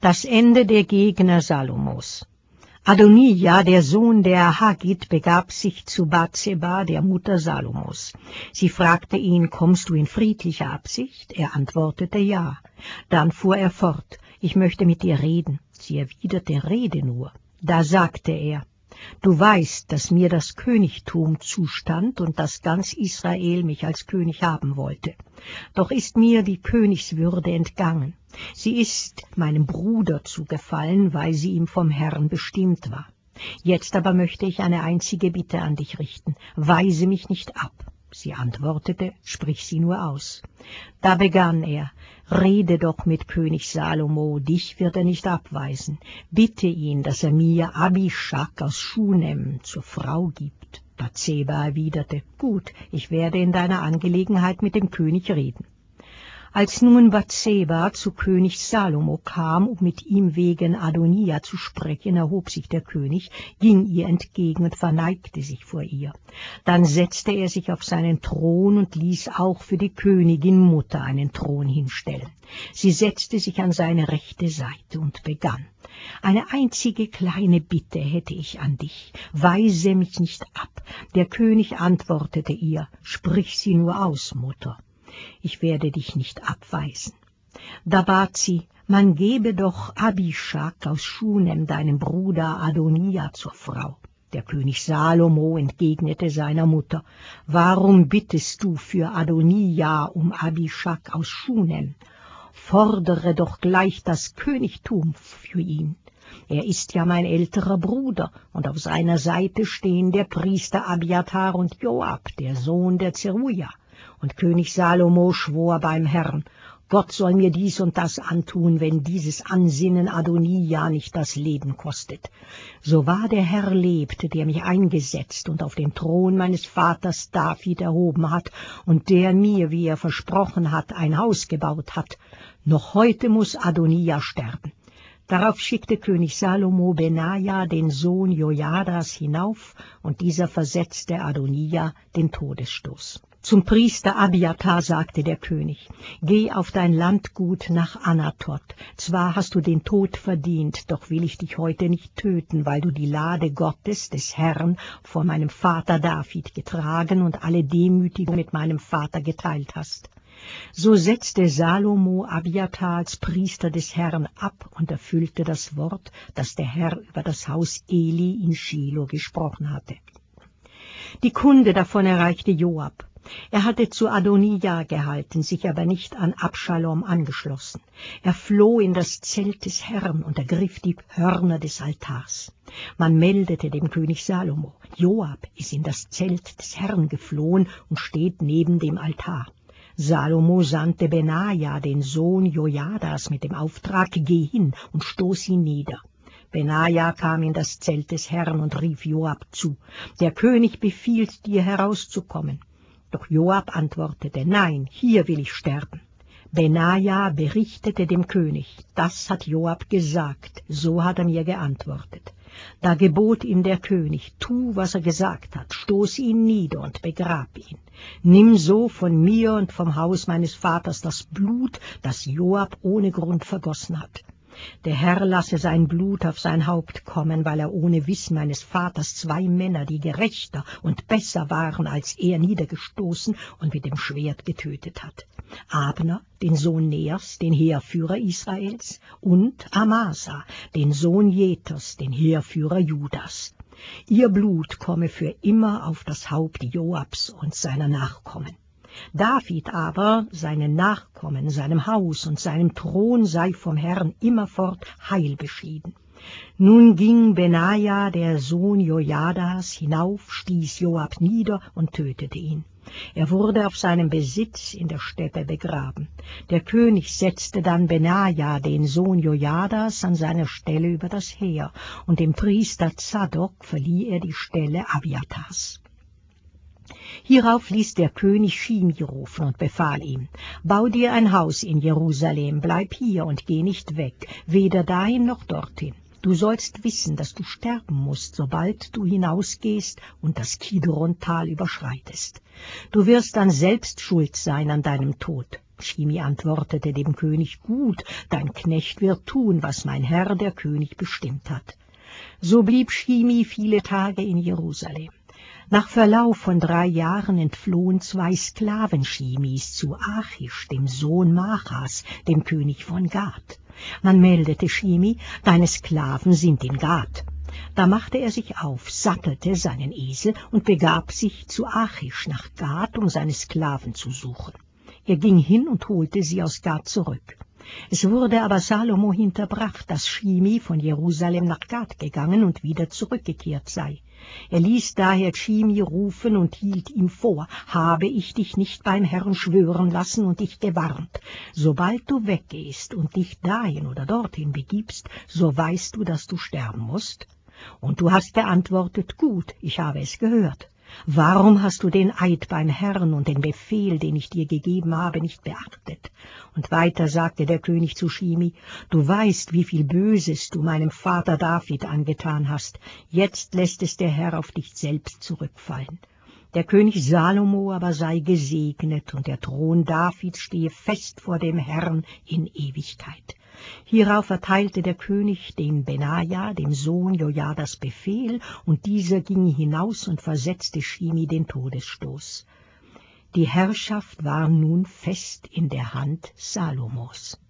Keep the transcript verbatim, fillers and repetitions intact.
Das Ende der Gegner Salomos. Adonija, der Sohn der Haggit, begab sich zu Bathseba, der Mutter Salomos. Sie fragte ihn, kommst du in friedlicher Absicht? Er antwortete ja. Dann fuhr er fort, ich möchte mit dir reden. Sie erwiderte, rede nur. Da sagte er, du weißt, dass mir das Königtum zustand und dass ganz Israel mich als König haben wollte. Doch ist mir die Königswürde entgangen. Sie ist meinem Bruder zugefallen, weil sie ihm vom Herrn bestimmt war. Jetzt aber möchte ich eine einzige Bitte an dich richten. Weise mich nicht ab. Sie antwortete, sprich sie nur aus. Da begann er, rede doch mit König Salomo, dich wird er nicht abweisen. Bitte ihn, dass er mir Abishag aus Schunem zur Frau gibt. Bathseba erwiderte, gut, ich werde in deiner Angelegenheit mit dem König reden. Als nun Bathseba zu König Salomo kam, um mit ihm wegen Adonija zu sprechen, erhob sich der König, ging ihr entgegen und verneigte sich vor ihr. Dann setzte er sich auf seinen Thron und ließ auch für die Königin Mutter einen Thron hinstellen. Sie setzte sich an seine rechte Seite und begann, eine einzige kleine Bitte hätte ich an dich, weise mich nicht ab. Der König antwortete ihr, sprich sie nur aus, Mutter. Ich werde dich nicht abweisen. Da bat sie, man gebe doch Abishag aus Schunem deinem Bruder Adonija zur Frau. Der König Salomo entgegnete seiner Mutter, warum bittest du für Adonija um Abishag aus Schunem? Fordere doch gleich das Königtum für ihn. Er ist ja mein älterer Bruder, und auf seiner Seite stehen der Priester Abiathar und Joab, der Sohn der Zeruja. Und König Salomo schwor beim Herrn, Gott soll mir dies und das antun, wenn dieses Ansinnen Adonija nicht das Leben kostet. So wahr der Herr lebt, der mich eingesetzt und auf den Thron meines Vaters David erhoben hat und der mir, wie er versprochen hat, ein Haus gebaut hat, noch heute muss Adonija sterben. Darauf schickte König Salomo Benaja, den Sohn Jojadas, hinauf, und dieser versetzte Adonija den Todesstoß. Zum Priester Abiathar sagte der König, geh auf dein Landgut nach Anatot. Zwar hast du den Tod verdient, doch will ich dich heute nicht töten, weil du die Lade Gottes, des Herrn, vor meinem Vater David getragen und alle Demütigung mit meinem Vater geteilt hast. So setzte Salomo Abiathar als Priester des Herrn ab und erfüllte das Wort, das der Herr über das Haus Eli in Schilo gesprochen hatte. Die Kunde davon erreichte Joab. Er hatte zu Adonija gehalten, sich aber nicht an Abschalom angeschlossen. Er floh in das Zelt des Herrn und ergriff die Hörner des Altars. Man meldete dem König Salomo, Joab ist in das Zelt des Herrn geflohen und steht neben dem Altar. Salomo sandte Benaja, den Sohn Jojadas, mit dem Auftrag, geh hin und stoß ihn nieder. Benaja kam in das Zelt des Herrn und rief Joab zu, der König befiehlt dir herauszukommen. Doch Joab antwortete, nein, hier will ich sterben. Benaja berichtete dem König, das hat Joab gesagt, so hat er mir geantwortet. Da gebot ihm der König, tu, was er gesagt hat, stoß ihn nieder und begrab ihn. Nimm so von mir und vom Haus meines Vaters das Blut, das Joab ohne Grund vergossen hat. Der Herr lasse sein Blut auf sein Haupt kommen, weil er ohne Wissen meines Vaters zwei Männer, die gerechter und besser waren als er, niedergestoßen und mit dem Schwert getötet hat. Abner, den Sohn Neers, den Heerführer Israels, und Amasa, den Sohn Jeters, den Heerführer Judas. Ihr Blut komme für immer auf das Haupt Joabs und seiner Nachkommen. David aber, seinen Nachkommen, seinem Haus und seinem Thron sei vom Herrn immerfort Heil beschieden. Nun ging Benaja, der Sohn Jojadas, hinauf, stieß Joab nieder und tötete ihn. Er wurde auf seinem Besitz in der Steppe begraben. Der König setzte dann Benaja, den Sohn Jojadas, an seiner Stelle über das Heer, und dem Priester Zadok verlieh er die Stelle Abiathars. Hierauf ließ der König Shimei rufen und befahl ihm, bau dir ein Haus in Jerusalem, bleib hier und geh nicht weg, weder dahin noch dorthin. Du sollst wissen, dass du sterben musst, sobald du hinausgehst und das Kidron-Tal überschreitest. Du wirst dann selbst schuld sein an deinem Tod. Shimi antwortete dem König: »Gut, dein Knecht wird tun, was mein Herr, der König, bestimmt hat.« So blieb Shimi viele Tage in Jerusalem. Nach Verlauf von drei Jahren entflohen zwei Sklaven Shimis zu Achish, dem Sohn Machas, dem König von Gad. Man meldete Shimi: »Deine Sklaven sind in Gad.« Da machte er sich auf, sattelte seinen Esel und begab sich zu Achish nach Gad, um seine Sklaven zu suchen. Er ging hin und holte sie aus Gad zurück. Es wurde aber Salomo hinterbracht, dass Shimi von Jerusalem nach Gad gegangen und wieder zurückgekehrt sei. Er ließ daher Shimi rufen und hielt ihm vor: »Habe ich dich nicht beim Herrn schwören lassen und dich gewarnt? Sobald du weggehst und dich dahin oder dorthin begibst, so weißt du, dass du sterben musst.« Und du hast geantwortet: »Gut, ich habe es gehört. Warum hast du den Eid beim Herrn und den Befehl, den ich dir gegeben habe, nicht beachtet?« Und weiter sagte der König zu Shimi: »Du weißt, wie viel Böses du meinem Vater David angetan hast. Jetzt lässt es der Herr auf dich selbst zurückfallen. Der König Salomo aber sei gesegnet, und der Thron Davids stehe fest vor dem Herrn in Ewigkeit.« Hierauf erteilte der König dem Benaja, dem Sohn Jojadas, Befehl, und dieser ging hinaus und versetzte Shimi den Todesstoß. Die Herrschaft war nun fest in der Hand Salomos.